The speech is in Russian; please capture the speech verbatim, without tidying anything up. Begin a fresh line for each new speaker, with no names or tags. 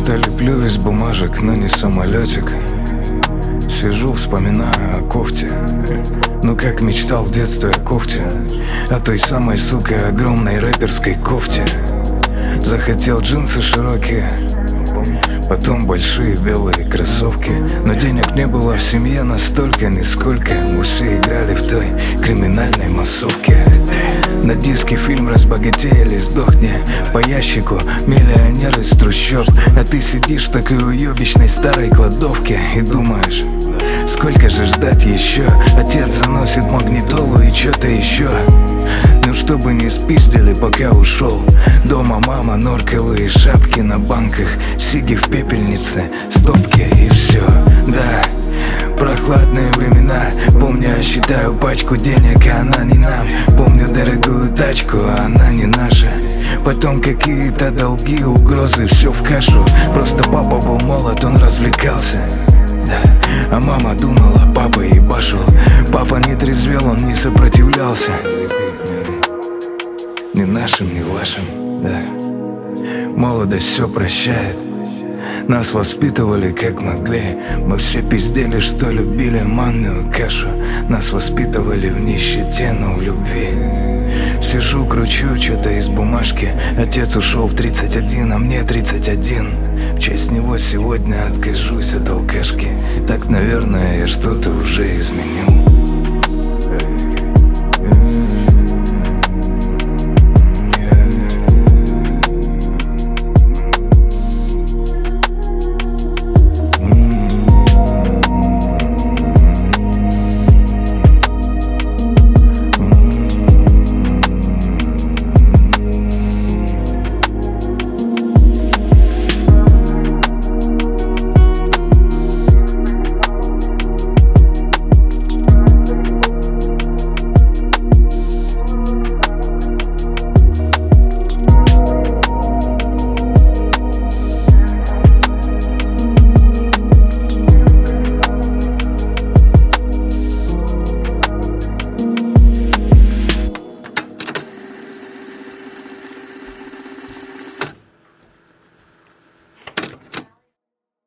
Что-то леплю из бумажек, но не самолетик. Сижу, вспоминаю о кофте. Ну как мечтал в детстве о кофте, о той самой, сука, огромной рэперской кофте. Захотел джинсы широкие, потом большие белые кроссовки. Но денег не было в семье настолько, нисколько. Мы все играли в той криминальной массовке. На диске фильм «Разбогатей или сдохни». По ящику миллионер из трущоб. А ты сидишь в такой уебищной старой кладовке и думаешь, сколько же ждать еще? Отец заносит магнитолу и что-то еще. Ну чтобы не спиздили, пока ушел. Дома мама, норковые шапки на банках, сиги в пепельнице, стопки и все. Да, прохладные времена. Помню, я считаю пачку денег, а она не нам. Помню дорогую тачку, а она не наша. Потом какие-то долги, угрозы, все в кашу. Просто папа был молод, он развлекался. Да. А мама думала, папа ебашил. Папа не трезвел, он не сопротивлялся. Ни нашим, ни вашим, да. Молодость все прощает. Нас воспитывали как могли. Мы все пиздели, что любили манную кашу. Нас воспитывали в нищете, но в любви. Сижу, кручу что-то из бумажки. Отец ушел в тридцать один, а мне тридцать один. В честь него сегодня откажусь от алкашки. Так, наверное, я что-то уже изменил.